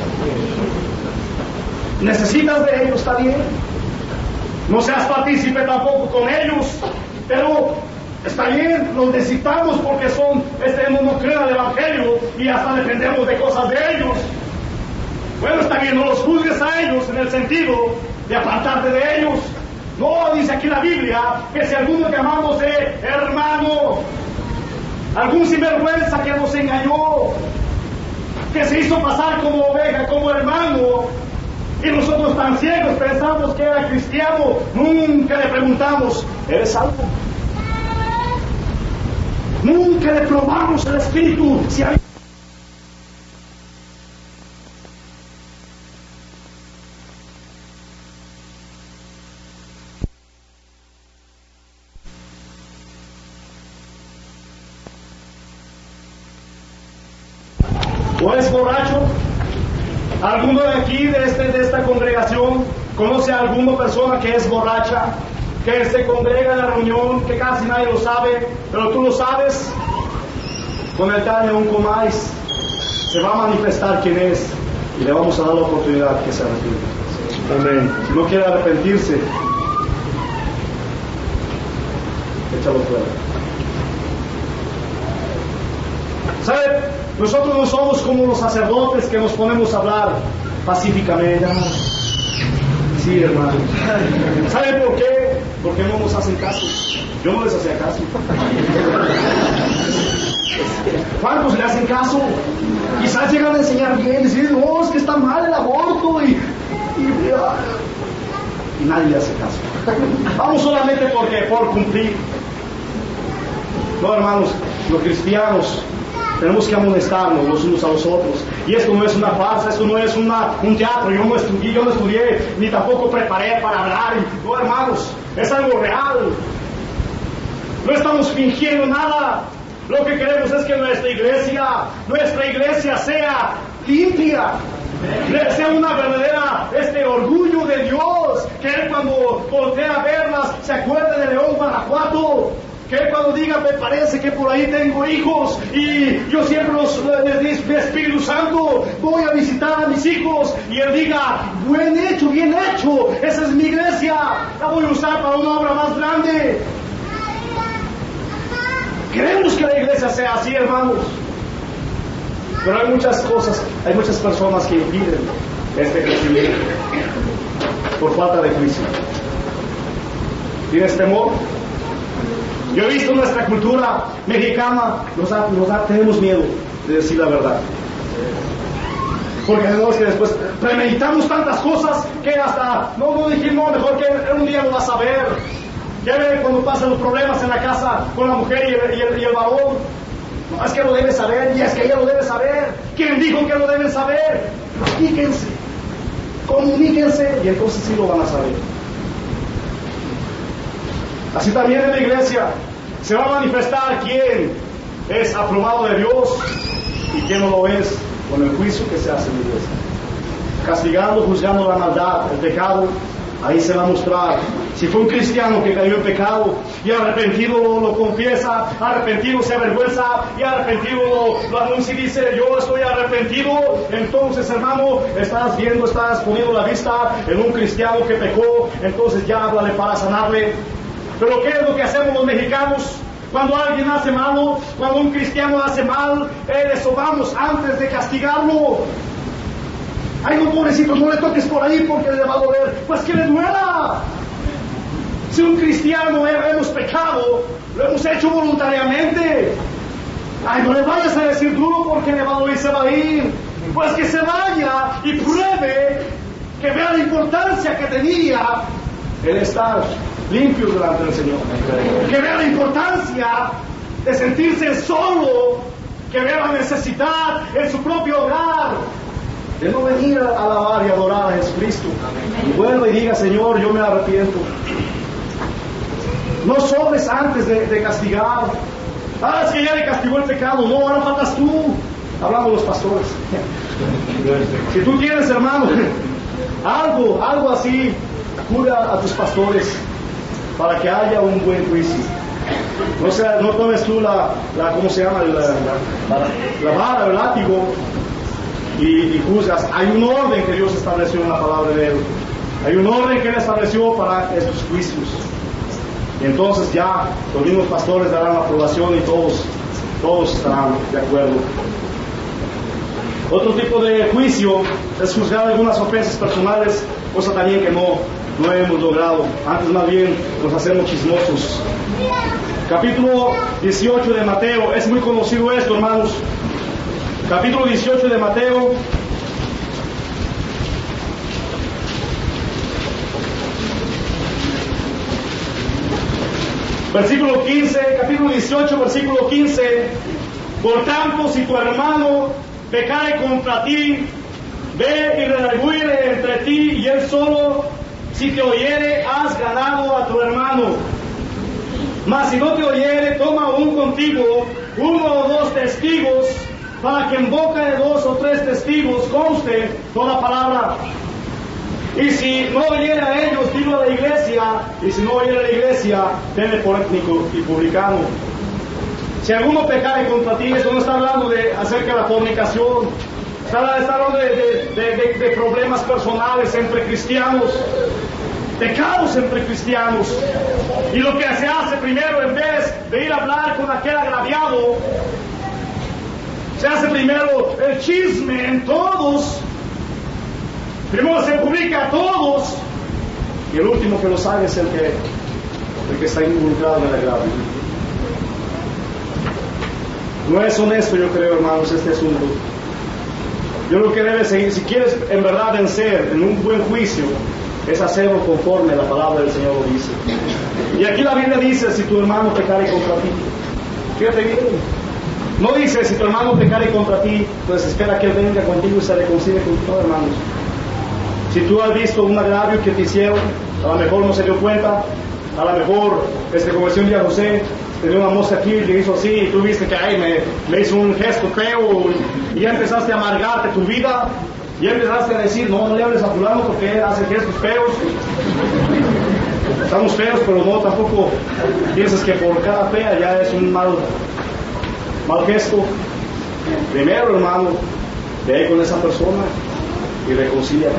Necesitas de ellos, está bien. No seas partícipe tampoco con ellos, pero está bien, los necesitamos porque no creen al Evangelio y hasta dependemos de cosas de ellos. Bueno, está bien, no los juzgues a ellos en el sentido de apartarte de ellos. No, dice aquí la Biblia que si alguno llamamos de hermano, algún sinvergüenza que nos engañó, que se hizo pasar como oveja, como hermano, y nosotros tan ciegos pensamos que era cristiano, nunca le preguntamos, ¿eres salvo? Nunca le probamos el Espíritu si hay... ¿O es borracho? ¿Alguno de aquí, de esta congregación, conoce a alguna persona que es borracha? Que se congrega en la reunión, que casi nadie lo sabe, pero tú lo sabes. Con el tal de un comáis, se va a manifestar quién es y le vamos a dar la oportunidad que se arrepienta. Amén. Si no quiere arrepentirse, échalo fuera. ¿Sabe? Nosotros no somos como los sacerdotes que nos ponemos a hablar pacíficamente. Sí, hermano. ¿Sabe por qué? Porque no nos hacen caso. Yo no les hacía caso. ¿Cuántos le hacen caso? Quizás llegan a enseñar bien, decir, no, es que está mal el aborto y nadie le hace caso. Vamos solamente por cumplir. No, hermanos, los cristianos tenemos que amonestarnos los unos a los otros. Y esto no es una farsa, esto no es un teatro. Yo no estudié, ni tampoco preparé para hablar. No, hermanos, es algo real. No estamos fingiendo nada. Lo que queremos es que nuestra iglesia sea limpia. Sea una verdadera orgullo de Dios. Que Él cuando voltea a verlas se acuerde de León, Guanajuato. Que cuando diga, me parece que por ahí tengo hijos y yo siempre les digo, Espíritu Santo, voy a visitar a mis hijos, y Él diga, bien hecho, esa es mi iglesia, la voy a usar para una obra más grande. Queremos que la iglesia sea así, hermanos, pero hay muchas personas que impiden este crecimiento por falta de juicio. ¿Tienes temor? Yo he visto nuestra cultura mexicana, tenemos miedo de decir la verdad. Porque sabemos que después premeditamos tantas cosas que hasta no dijimos, mejor que un día lo vas a ver. Ya ven cuando pasan los problemas en la casa con la mujer y el varón. No, es que lo debe saber, y es que ella lo debe saber. ¿Quién dijo que lo deben saber? Platíquense, comuníquense, y entonces sí lo van a saber. Así también en la iglesia se va a manifestar quién es aprobado de Dios y quién no lo es, con el juicio que se hace en la iglesia. Castigando, juzgando la maldad, el pecado, ahí se va a mostrar. Si fue un cristiano que cayó en pecado y arrepentido lo confiesa, arrepentido se avergüenza y arrepentido lo anuncia y dice, yo estoy arrepentido, entonces, hermano, estás poniendo la vista en un cristiano que pecó, entonces ya háblale para sanarle. Pero ¿qué es lo que hacemos los mexicanos? Cuando alguien hace malo, cuando un cristiano hace mal, le sobamos antes de castigarlo. Ay, no, pobrecito, no le toques por ahí porque le va a doler. Pues que le duela. Si un cristiano hemos pecado, lo hemos hecho voluntariamente. Ay, no le vayas a decir duro porque le va a doler y se va a ir. Pues que se vaya y pruebe, que vea la importancia que tenía el estar limpio delante del Señor. Que vea la importancia de sentirse solo, que vea la necesidad en su propio hogar de no venir a alabar y adorar a Jesucristo. Y vuelva y diga, Señor, yo me arrepiento. No sobres antes de castigar. Es que ya le castigó el pecado. No, ahora faltas tú. Hablamos los pastores. Si tú tienes, hermano, algo así, acude a tus pastores para que haya un buen juicio. No tomes tú ¿cómo se llama? La vara, el látigo y juzgas. Hay un orden que Dios estableció en la palabra de Él. Hay un orden que Él estableció para estos juicios. Y entonces ya los mismos pastores darán la aprobación y todos estarán de acuerdo. Otro tipo de juicio es juzgar algunas ofensas personales, cosa también que no hemos logrado. Antes más bien nos hacemos chismosos. Capítulo 18 de Mateo, es muy conocido esto, hermanos. Capítulo 18 de Mateo. Versículo 15, capítulo 18, versículo 15. Por tanto, si tu hermano pecare contra ti, ve y redargüile entre ti y él solo. Si te oyere, has ganado a tu hermano. Mas si no te oyere, toma aún contigo 1 o 2 testigos, para que en boca de 2 o 3 testigos conste toda palabra. Y si no oyere a ellos, dilo a la iglesia, y si no oyere a la iglesia, tenle por étnico y publicano. Si alguno pecare contra ti, esto no está hablando acerca de la fornicación, está hablando de problemas personales entre cristianos, pecados entre cristianos. Y lo que se hace primero, en vez de ir a hablar con aquel agraviado, se hace primero el chisme en todos. Primero se publica a todos, y el último que lo sabe es el que está involucrado en el agravio. No es honesto, yo creo, hermanos, este asunto. Yo lo que debes seguir, si quieres en verdad vencer en un buen juicio, es hacerlo conforme la palabra del Señor lo dice. Y aquí la Biblia dice, si tu hermano pecare contra ti. Fíjate bien. No dice, si tu hermano pecare contra ti, pues espera que él venga contigo y se reconcilie con todos, hermanos. Si tú has visto un agravio que te hicieron, a lo mejor no se dio cuenta, a lo mejor, como decía un día José, tenía una mosca aquí y le hizo así, y tú viste que me hizo un gesto feo, y ya empezaste a amargarte tu vida, y ya empezaste a decir, no le hables a fulano porque él hace gestos feos. Estamos feos, pero no, tampoco piensas que por cada fea ya es un mal gesto. Primero, hermano, ve con esa persona y reconcíliate.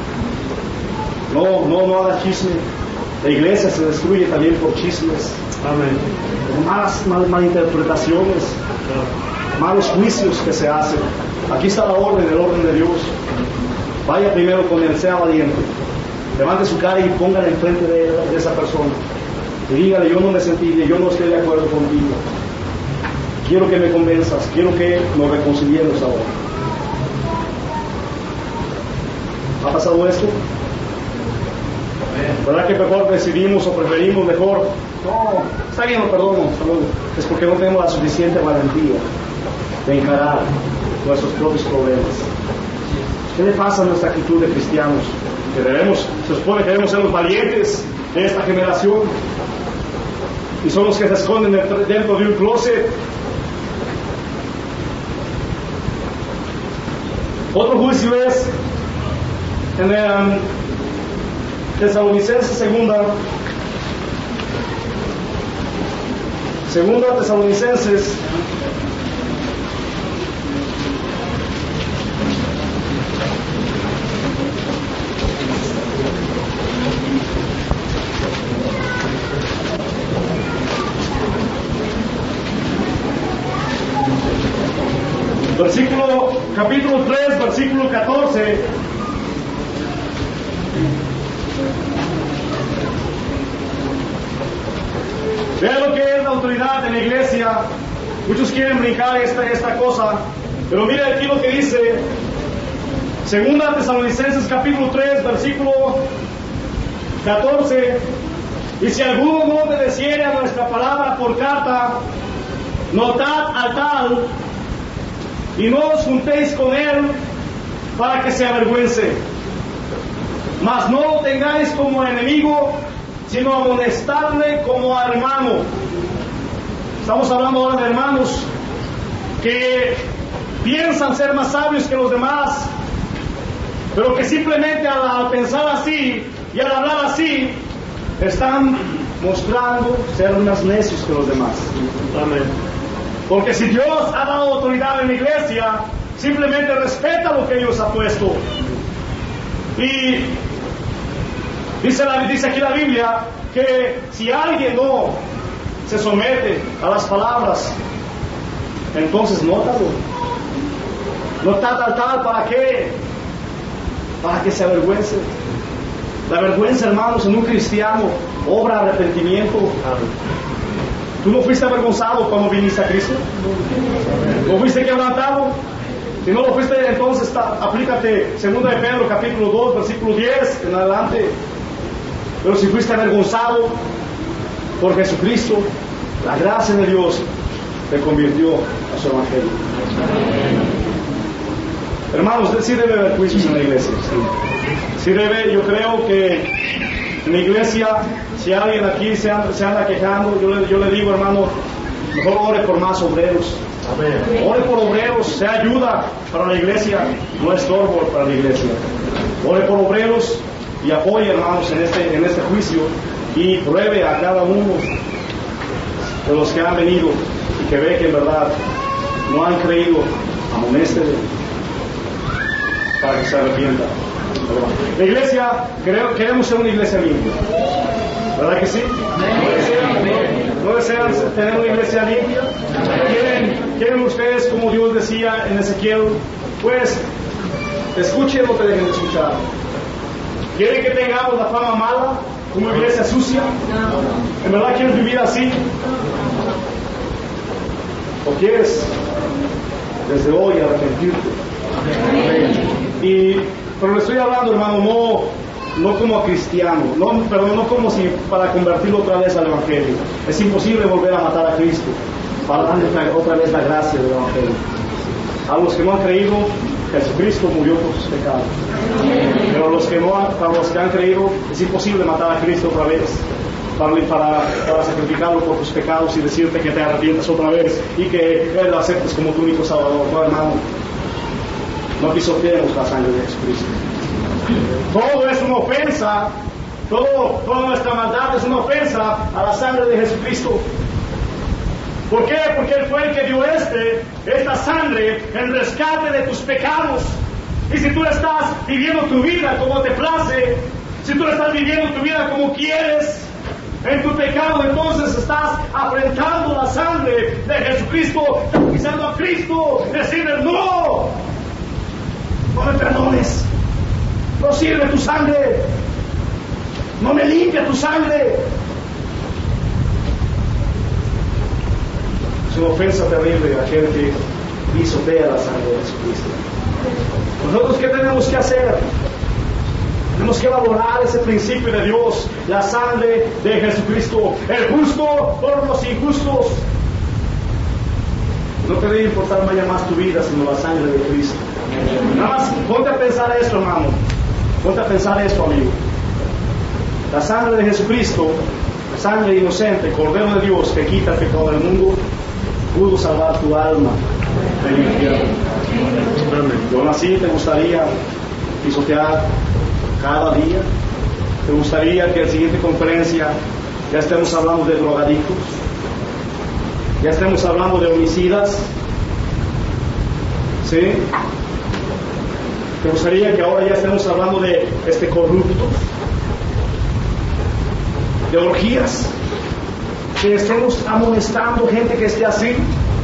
No hagas chisme. La iglesia se destruye también por chismes. Amén. Malinterpretaciones, malos juicios que se hacen. Aquí está el orden de Dios. Vaya primero con él, sea valiente. Levante su cara y póngala enfrente de esa persona. Y dígale, yo no me sentí bien, yo no estoy de acuerdo contigo. Quiero que me convenzas, quiero que nos reconciliemos ahora. ¿Ha pasado esto? ¿Verdad que mejor decidimos o preferimos mejor? No, está bien, no perdono, es porque no tenemos la suficiente valentía de encarar nuestros propios problemas. ¿Qué le pasa a nuestra actitud de cristianos? Se supone que debemos ser los valientes de esta generación, y son los que se esconden dentro de un closet. Otro juicio es en Tesalonicenses segunda Tesalonicenses capítulo 3, versículo 14. Vea lo que es la autoridad en la iglesia. Muchos quieren brincar esta cosa, pero mira aquí lo que dice segunda Tesalonicenses capítulo 3, versículo 14. Y si alguno no obedeciere a nuestra palabra por carta, notad al tal y no os juntéis con él para que se avergüence. Mas no lo tengáis como enemigo, sino amonestadle como a hermano. Estamos hablando ahora de hermanos que piensan ser más sabios que los demás, pero que simplemente al pensar así Y al hablar así, están mostrando ser más necios que los demás. Amén. Porque si Dios ha dado autoridad en la iglesia, simplemente respeta lo que Dios ha puesto. Y dice aquí la Biblia que si alguien no se somete a las palabras, entonces nótalo. No tal, ¿para qué? Para que se avergüence. La vergüenza, hermanos, en un cristiano obra arrepentimiento. ¿Tú no fuiste avergonzado cuando viniste a Cristo? ¿No fuiste quebrantado? Si no lo fuiste, entonces aplícate 2 de Pedro capítulo 2 versículo 10 en adelante. Pero si fuiste avergonzado por Jesucristo, la gracia de Dios te convirtió a su evangelio. Hermanos, sí debe haber juicios en la iglesia. Sí debe. Yo creo que en la iglesia, si alguien aquí se anda quejando, yo le digo, hermano, mejor ore por más obreros. Amén. Ore por obreros, sea ayuda para la iglesia, no estorbo para la iglesia. Ore por obreros y apoye, hermanos, en este juicio, y pruebe a cada uno de los que han venido y que ve que en verdad no han creído, amonéstele para que se arrepienta. La iglesia, queremos ser una iglesia limpia, ¿verdad que sí? ¿No desean tener una iglesia limpia? ¿Quieren ustedes, como Dios decía en Ezequiel? Pues escuchen lo que dejen de escuchar. ¿Quieren que tengamos la fama mala, como iglesia sucia? ¿En verdad quieres vivir así? ¿O quieres desde hoy arrepentirte? Pero le estoy hablando, hermano, no como a cristiano, no como si para convertirlo otra vez al evangelio. Es imposible volver a matar a Cristo para darle otra vez la gracia del evangelio. A los que no han creído, Jesucristo murió por sus pecados. Pero para los que han creído, es imposible matar a Cristo otra vez para sacrificarlo por tus pecados y decirte que te arrepientas otra vez y que Él lo aceptes como tu único Salvador. No, hermano, no pisoteemos la sangre de Jesucristo. Todo es una ofensa, toda nuestra maldad es una ofensa a la sangre de Jesucristo. ¿Por qué? Porque Él fue el que dio esta sangre en rescate de tus pecados. Y si tú estás viviendo tu vida como te place, si tú estás viviendo tu vida como quieres, en tu pecado, entonces estás afrentando la sangre de Jesucristo, estás pisando a Cristo, decirle no me perdones, no sirve tu sangre, no me limpia tu sangre. Es una ofensa terrible a aquel que pisotea la sangre de Jesucristo. ¿Nosotros qué tenemos que hacer? Tenemos que valorar ese principio de Dios, la sangre de Jesucristo, el justo por los injustos. No te debe importar más tu vida, sino la sangre de Cristo. Nada más, ponte a pensar esto, hermano. Ponte a pensar esto, amigo. La sangre de Jesucristo, la sangre inocente, Cordero de Dios que quita el pecado del mundo, pudo salvar tu alma del infierno. Y aún así, ¿te gustaría pisotear cada día? ¿Te gustaría que en la siguiente conferencia ya estemos hablando de drogadictos? ¿Ya estemos hablando de homicidas? ¿Sí? ¿Te gustaría que ahora ya estemos hablando de corruptos? ¿De orgías? ¿Que estemos amonestando gente que esté así?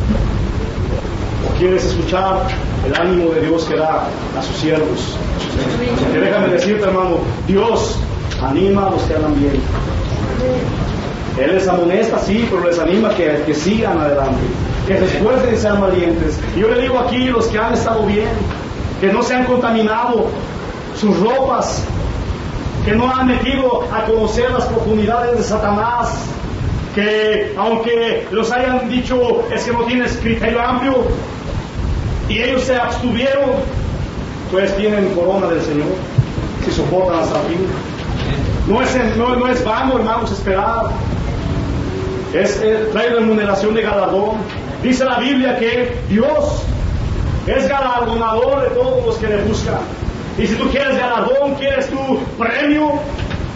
¿O quieres escuchar el ánimo de Dios que da a sus siervos? Que déjame decirte, hermano, Dios anima a los que andan bien. Él les amonesta, sí, pero les anima que sigan adelante, que se esfuercen y sean valientes. Y yo le digo aquí, los que han estado bien, que no se han contaminado sus ropas, que no han metido a conocer las profundidades de Satanás, que aunque los hayan dicho es que no tienes criterio amplio y ellos se abstuvieron, pues tienen corona del Señor si soportan hasta el fin. No es vano, hermanos, esperar. Trae remuneración de galardón. Dice la Biblia que Dios es galardonador de todos los que le buscan. Y si tú quieres galardón, quieres tu premio,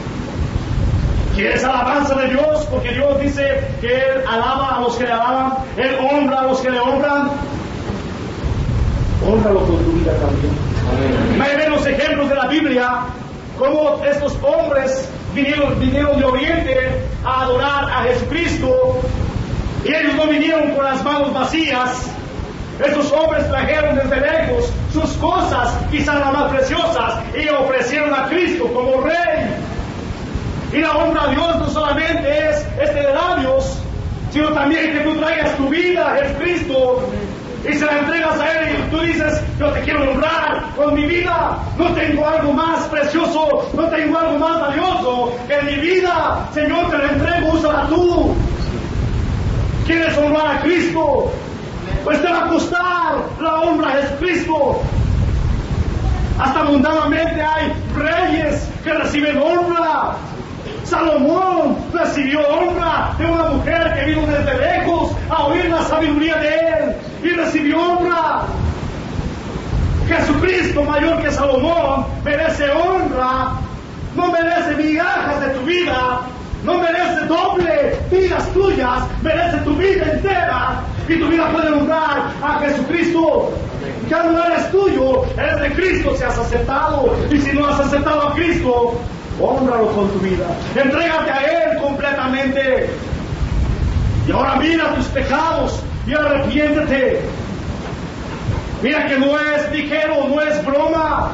¿Quieres alabanza de Dios? Porque Dios dice que Él alaba a los que le alaban, Él honra a los que le honran. Hónralo con tu vida también. Me ven los ejemplos de la Biblia, cómo estos hombres vinieron de Oriente a adorar a Jesucristo, y ellos no vinieron con las manos vacías. Estos hombres trajeron desde lejos sus cosas, quizás las más preciosas, y ofrecieron a Cristo como Rey. Y la honra a Dios no solamente es de labios, sino también que tú traigas tu vida a Jesucristo y se la entregas a Él, y tú dices: yo te quiero honrar con mi vida. No tengo algo más precioso, no tengo algo más valioso que mi vida. Señor, te la entrego, úsala tú. ¿Quieres honrar a Cristo? Pues te va a costar la honra a Jesucristo. Hasta mundanamente hay reyes que reciben honra. Salomón recibió honra de una mujer que vino desde lejos a oír la sabiduría de él, y recibió honra. Jesucristo, mayor que Salomón, merece honra. No merece migajas de tu vida, no merece doble vidas tuyas, merece tu vida entera. Y tu vida puede honrar a Jesucristo. Ya no eres tuyo, eres de Cristo si has aceptado. Y si no has aceptado a Cristo, hónralo con tu vida. Entrégate a Él completamente. Y ahora mira tus pecados y arrepiéntete. Mira que no es ligero, no es broma.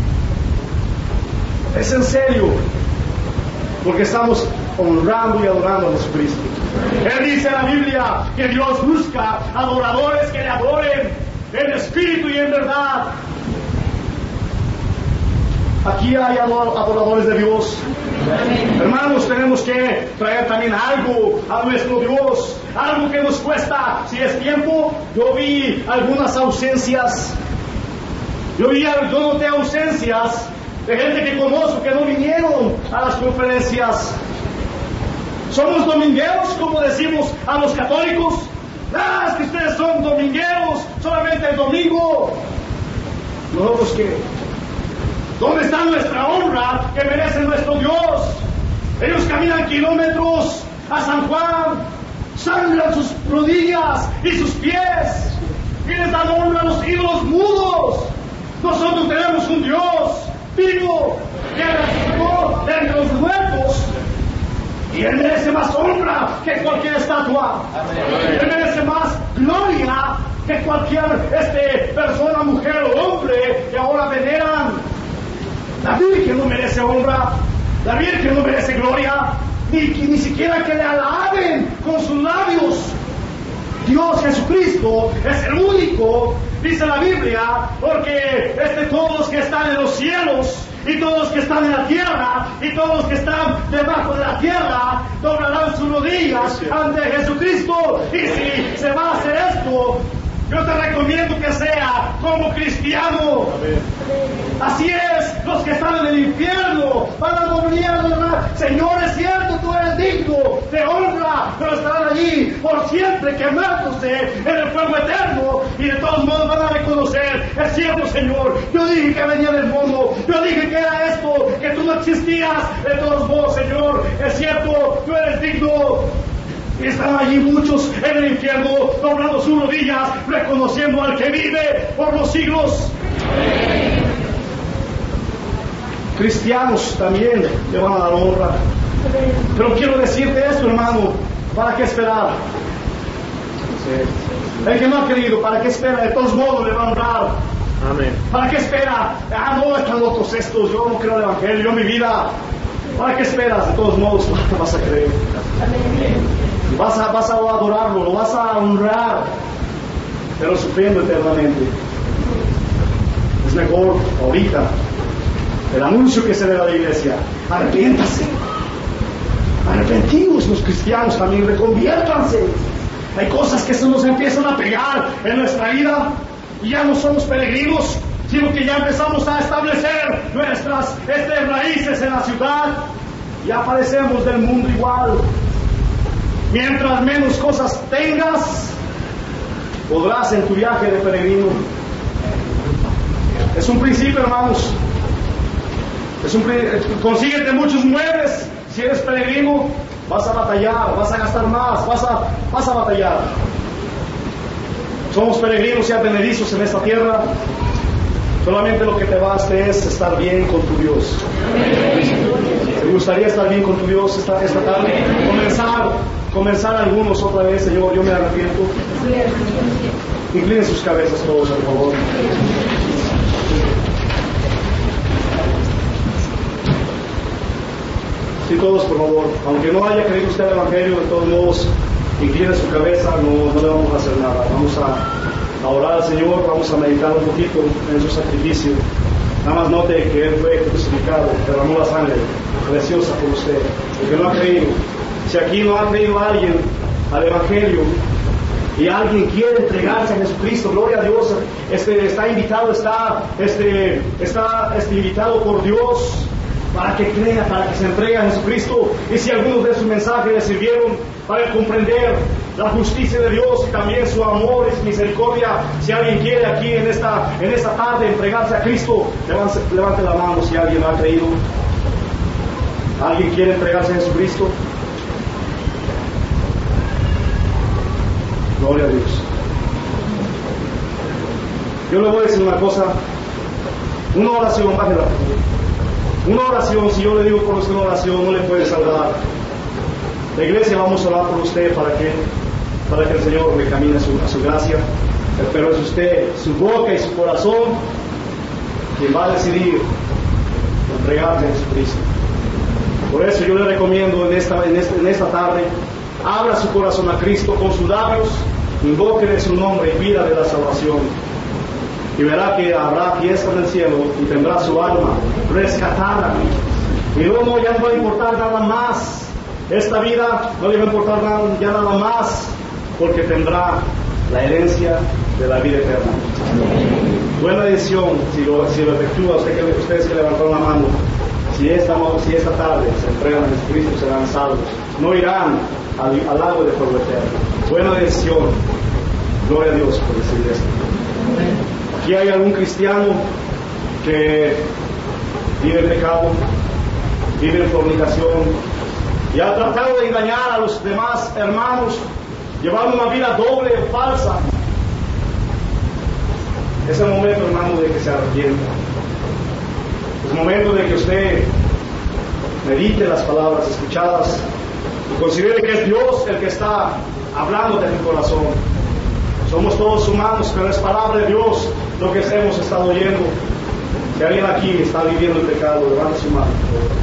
Es en serio. Porque estamos honrando y adorando a Jesucristo. Él dice en la Biblia que Dios busca adoradores que le adoren en espíritu y en verdad. Aquí hay adoradores de Dios. Hermanos, tenemos que traer también algo a nuestro Dios, algo que nos cuesta. Si es tiempo, yo vi algunas ausencias. Yo noté ausencias de gente que conozco que no vinieron a las conferencias. Somos domingueros, como decimos a los católicos. Es que ustedes son domingueros, solamente el domingo. ¿Nosotros qué? ¿Dónde está nuestra honra que merece nuestro Dios? Ellos caminan kilómetros a San Juan, sangran sus rodillas y sus pies, y les dan honra a los ídolos mudos. Nosotros tenemos un Dios vivo que resucitó de entre los muertos, y Él merece más honra que cualquier estatua. Él merece más gloria que cualquier persona, mujer o hombre que ahora veneran. La Virgen no merece honra, la Virgen no merece gloria, ni siquiera que le alaben con sus labios. Dios Jesucristo es el único, dice la Biblia, porque todos los que están en los cielos y todos los que están en la tierra y todos los que están debajo de la tierra doblarán sus rodillas ante Jesucristo. Y si se va a hacer esto, yo te recomiendo que sea como cristiano. Así es, los que están en el infierno van a morir a adorar. Señor, es cierto, tú eres digno de honra, pero estarán allí por siempre quemándose en el fuego eterno, y de todos modos van a reconocer: es cierto, Señor, yo dije que venía del mundo, yo dije que era esto, que tú no existías. De todos modos, Señor, es cierto, tú eres digno. Y están allí muchos en el infierno doblando sus rodillas, reconociendo al que vive por los siglos. Amén. Cristianos también le van a dar honra. Pero quiero decirte esto, hermano: ¿para qué esperar? El que no ha querido, ¿para qué espera? De todos modos le van a honrar. Amén. ¿Para qué espera? No, están locos estos, yo no creo el Evangelio, yo mi vida. ¿Para qué esperas? De todos modos te vas a creer. Amén. Vas a adorarlo, lo vas a honrar, pero sufriendo eternamente. Es mejor ahorita el anuncio que se dé a la iglesia: arrepiéntase. Arrepentimos los cristianos también, reconviértanse. Hay cosas que se nos empiezan a pegar en nuestra vida, y ya no somos peregrinos, sino que ya empezamos a establecer nuestras raíces en la ciudad, y aparecemos del mundo igual. Mientras menos cosas tengas, podrás en tu viaje de peregrino. Es un principio, hermanos. Consíguete muchos muebles Si eres peregrino, vas a batallar, vas a gastar más, vas a batallar. Somos peregrinos y advenedizos en esta tierra. Solamente lo que te basta es estar bien con tu Dios. ¿Te gustaría estar bien con tu Dios esta tarde? Comenzar algunos otra vez, Señor, yo me arrepiento. Inclinen sus cabezas todos, por favor. Sí, todos, por favor. Aunque no haya creído usted el Evangelio, de todos modos, incline su cabeza, no le vamos a hacer nada. Vamos a orar al Señor, vamos a meditar un poquito en su sacrificio. Nada más note que Él fue crucificado, derramó la sangre preciosa por usted. El que no ha creído, si aquí no ha creído alguien al Evangelio y alguien quiere entregarse a Jesucristo, gloria a Dios, está invitado, está invitado por Dios para que crea, para que se entregue a Jesucristo. Y si algunos de sus mensajes le sirvieron para comprender la justicia de Dios y también su amor y su misericordia, si alguien quiere aquí en esta tarde entregarse a Cristo, levante la mano si alguien lo ha creído. ¿Alguien quiere entregarse a Jesucristo? Gloria a Dios. Yo le voy a decir una cosa. Una oración, bájela. Una oración, si yo le digo por usted una oración, no le puede salvar. La iglesia vamos a orar por usted para que el Señor le camine a su gracia. Pero es usted, su boca y su corazón, quien va a decidir entregarse a Jesucristo. Por eso yo le recomiendo en esta tarde, abra su corazón a Cristo con sus labios, invóquele su nombre y pídale la salvación. Y verá que habrá fiesta en el cielo y tendrá su alma rescatada. Y luego ya no va a importar nada más. Esta vida no le va a importar ya nada más, porque tendrá la herencia de la vida eterna. Buena decisión si lo efectúa. Ustedes que levantaron la mano, si esta tarde se entregan a Jesucristo, serán salvos. No irán al lago de fuego eterno. Buena decisión. Gloria a Dios por decir esto. Aquí hay algún cristiano que vive en pecado, vive en fornicación y ha tratado de engañar a los demás hermanos, llevando una vida doble, falsa. Es el momento, hermano, de que se arrepienta. Es el momento de que usted medite las palabras escuchadas y considere que es Dios el que está hablando de tu corazón. Somos todos humanos, pero es palabra de Dios lo que hemos estado oyendo. Si alguien aquí está viviendo el pecado, levante su mano.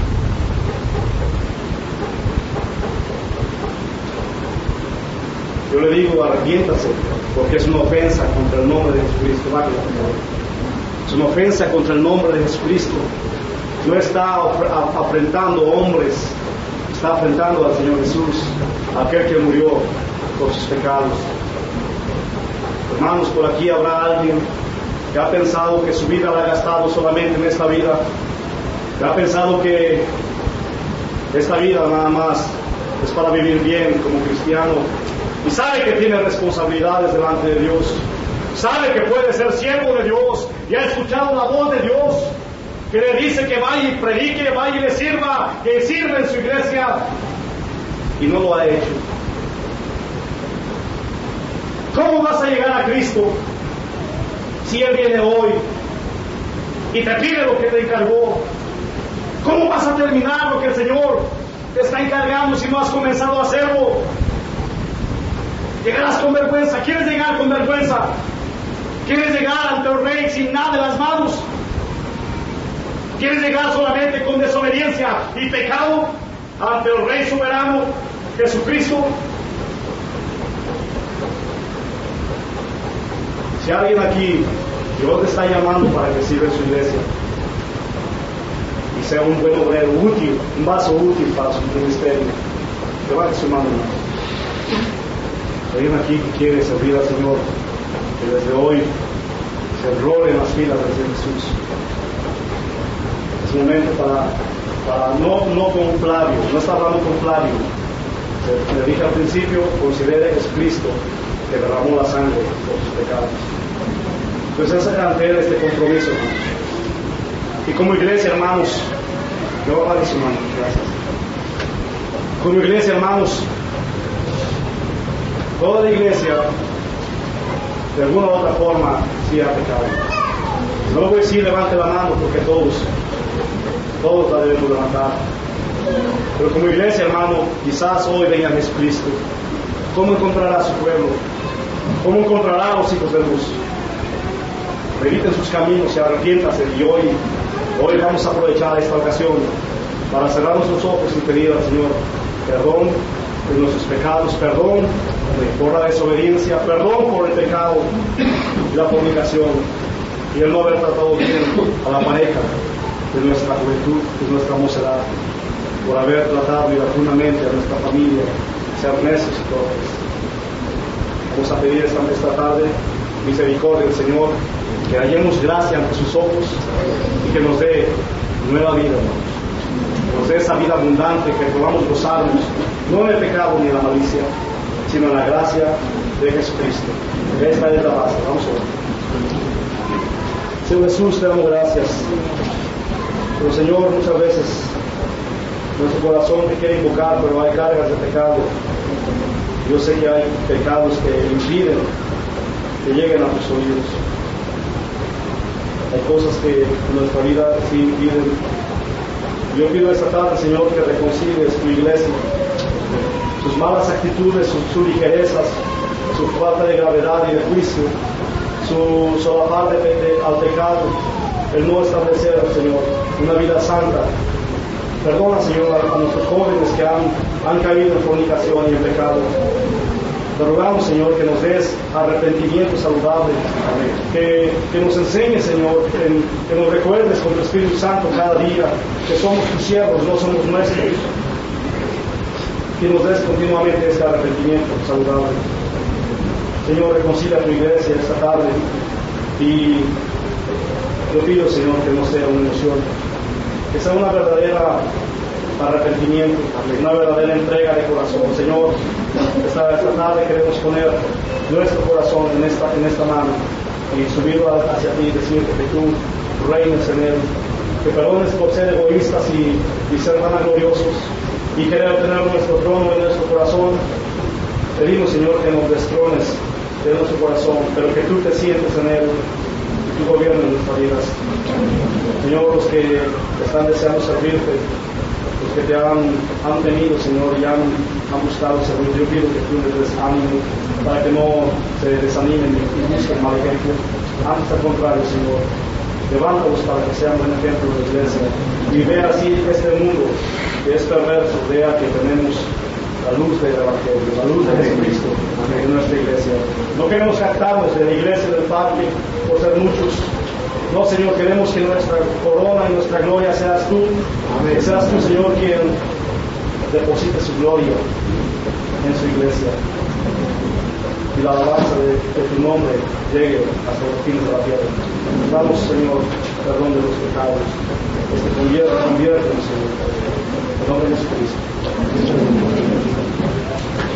Yo le digo, arrepiéntase, porque es una ofensa contra el nombre de Jesucristo. Es una ofensa contra el nombre de Jesucristo. No está afrentando hombres, está afrentando al Señor Jesús, aquel que murió por sus pecados. Hermanos, por aquí habrá alguien que ha pensado que su vida la ha gastado solamente en esta vida, que ha pensado que esta vida nada más es para vivir bien como cristiano, y sabe que tiene responsabilidades delante de Dios, sabe que puede ser siervo de Dios, y ha escuchado la voz de Dios que le dice que vaya y predique, vaya y le sirva, que sirva en su iglesia, y no lo ha hecho. ¿Cómo vas a llegar a Cristo si Él viene hoy y te pide lo que te encargó? ¿Cómo vas a terminar lo que el Señor te está encargando si no has comenzado a hacerlo? Llegarás con vergüenza. ¿Quieres llegar con vergüenza? ¿Quieres llegar ante el Rey sin nada en las manos? ¿Quieres llegar solamente con desobediencia y pecado ante el Rey soberano, Jesucristo? Si alguien aquí, Dios te está llamando para que sirva en su iglesia y sea un buen obrero, útil, un vaso útil para su ministerio, levante su mano. Hay alguien aquí que quiere servir al Señor, que desde hoy se enrole en las filas del Señor Jesús. Es momento para no con Flavio, no está hablando con Flavio. Le dije al principio, considere a Jesucristo que derramó la sangre por sus pecados. Entonces es ante Él este compromiso, hermanos. Y como iglesia, hermanos, yo voy a su mano. Gracias. Como iglesia, hermanos, toda la iglesia, de alguna u otra forma, sí ha pecado. No voy a decir levante la mano porque todos la debemos levantar. Pero como iglesia, hermano, quizás hoy venga Jesucristo. ¿Cómo encontrará su pueblo? ¿Cómo encontrará a los hijos de luz? Mediten sus caminos y arrepiéntase. Y hoy vamos a aprovechar esta ocasión para cerrar nuestros ojos y pedir al Señor perdón de nuestros pecados, perdón por la desobediencia, perdón por el pecado y la fornicación y el no haber tratado bien a la pareja de nuestra juventud, de nuestra mocedad, por haber tratado iracuondamente a nuestra familia, ser necios y torpes. Vamos a pedir esta tarde misericordia del Señor, que hallemos gracia ante sus ojos y que nos dé nueva vida, hermanos. Nos dé esa vida abundante, que podamos gozarnos, no en el pecado ni en la malicia, sino en la gracia de Jesucristo. Esta es la base. Vamos a ver. Señor Jesús, te damos gracias. Pero Señor, muchas veces nuestro corazón te quiere invocar, pero hay cargas de pecado. Yo sé que hay pecados que impiden que lleguen a tus oídos. Hay cosas que en nuestra vida sí impiden. Yo pido esta tarde, Señor, que reconcilies tu iglesia, sus malas actitudes, sus ligerezas, su falta de gravedad y de juicio, su solapar al pecado, el no establecer, Señor, una vida santa. Perdona, Señor, a nuestros jóvenes que han caído en fornicación y en pecado. Te rogamos, Señor, que nos des arrepentimiento saludable, que nos enseñes, Señor, que nos recuerdes con tu Espíritu Santo cada día que somos tus siervos, no somos nuestros. Que nos des continuamente este arrepentimiento saludable. Señor, reconcilia tu iglesia esta tarde y yo pido, Señor, que no sea una emoción, que sea una verdadera arrepentimiento, una verdadera entrega de corazón. Señor, esta tarde queremos poner nuestro corazón en esta mano y subirlo hacia ti y decirte que tú reines en él, que perdones por ser egoístas y ser vanagloriosos y querer tener nuestro trono en nuestro corazón. Pedimos, Señor, que nos destrones de nuestro corazón, pero que tú te sientes en él y tú gobiernes nuestras vidas. Señor, los que están deseando servirte, los que te han tenido, Señor, y han buscado servir, yo pido que tú les des ánimo para que no se desanimen y busquen mal ejemplo. Antes al contrario, Señor, levántalos para que sean buen ejemplo de la iglesia y vea así este mundo que es perverso, vea que tenemos la luz del Evangelio, la luz de Jesucristo en nuestra iglesia. No queremos jactarnos de la iglesia del Parque por ser muchos. No, Señor, queremos que nuestra corona y nuestra gloria seas tú. Amén. Que seas tú, Señor, quien deposite su gloria en su iglesia. Y la alabanza de tu nombre llegue hasta los fines de la tierra. Damos, Señor, perdón de los pecados. Conviértenos, Señor. En nombre de Jesucristo.